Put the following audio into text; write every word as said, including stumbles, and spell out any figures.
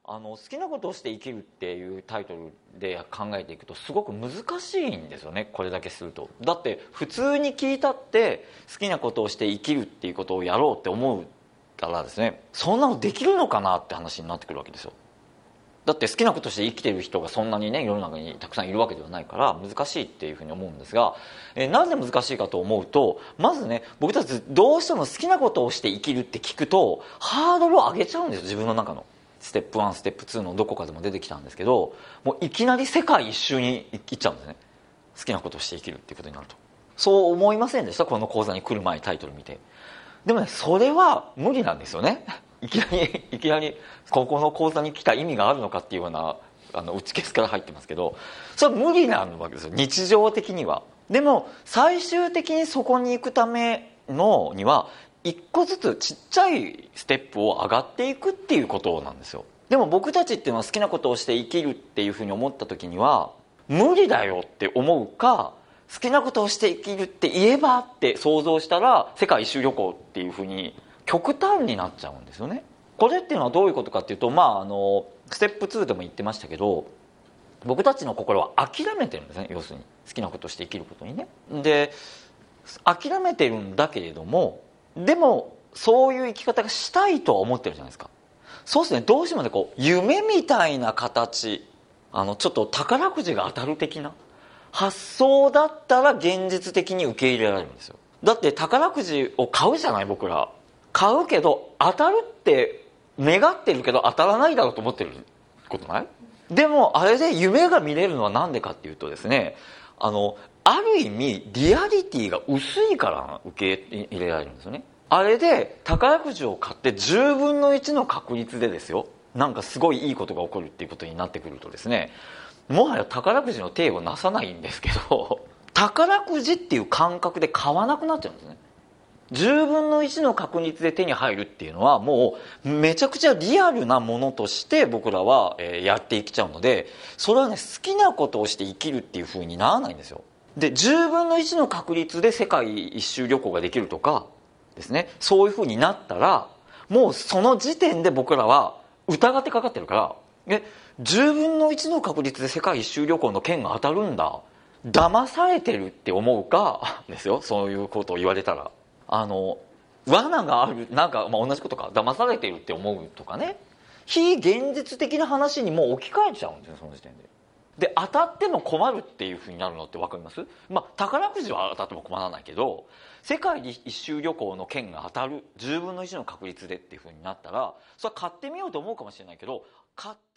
あの好きなことをして生きるっていうタイトルで考えていくとすごく難しいんですよね、これだけすると。だって普通に聞いたって好きなことをして生きるっていうことをやろうって思うからですね、そんなのできるのかなって話になってくるわけですよ。だって好きなことして生きてる人がそんなにね世の中にたくさんいるわけではないから難しいっていうふうに思うんですが、えなぜ難しいかと思うと、まずね僕たちどうしても好きなことをして生きるって聞くとハードルを上げちゃうんですよ。自分の中のステップワンステップツーのどこかでも出てきたんですけど、もういきなり世界一周に行っちゃうんですね、好きなことをして生きるっていうことになると。そう思いませんでした？この講座に来る前タイトル見て。でもねそれは無理なんですよね。いきなりいきなりここの講座に来た意味があるのかっていうようなあの打ち消すから入ってますけど、それは無理なわけですよ、日常的には。でも最終的にそこに行くためのには一個ずつちっちゃいステップを上がっていくっていうことなんですよ。でも僕たちっていうのは好きなことをして生きるっていうふうに思った時には無理だよって思うか、好きなことをして生きるって言えばって想像したら世界一周旅行っていうふうに極端になっちゃうんですよね。これっていうのはどういうことかっていうと、まああのステップツーでも言ってましたけど、僕たちの心は諦めてるんですね、要するに好きなことをして生きることにね。で諦めてるんだけれども、でもそういう生き方がしたいとは思ってるじゃないですか。そうですね、どうしてもねこう夢みたいな形、あのちょっと宝くじが当たる的な発想だったら現実的に受け入れられるんですよ。だって宝くじを買うじゃない、僕ら買うけど当たるって願ってるけど当たらないだろうと思ってることない？でもあれで夢が見れるのは何でかっていうとですね、あのある意味リアリティが薄いから受け入れられるんですよね。あれで宝くじを買ってじゅうぶんのいちの確率でですよ、なんかすごいいいことが起こるっていうことになってくるとですね、もはや宝くじの体をなさないんですけど宝くじっていう感覚で買わなくなっちゃうんですね。じゅうぶんのいちの確率で手に入るっていうのはもうめちゃくちゃリアルなものとして僕らはやっていきちゃうので、それはね好きなことをして生きるっていう風にならないんですよ。でじゅうぶんのいちの確率で世界一周旅行ができるとかですね、そういう風になったらもうその時点で僕らは疑ってかかってるから、えじゅうぶんのいちの確率で世界一周旅行の券が当たるんだ、騙されてるって思うかですよ、そういうことを言われたら。あの罠がある、なんか、まあ、同じことか、騙されてるって思うとかね、非現実的な話にもう置き換えちゃうんですよ、その時点で。で当たっても困るっていうふうになるのって分かります？まあ宝くじは当たっても困らないけど、世界一周旅行の券が当たるじゅうぶんのいちの確率でっていうふうになったら、それは買ってみようと思うかもしれないけど、買って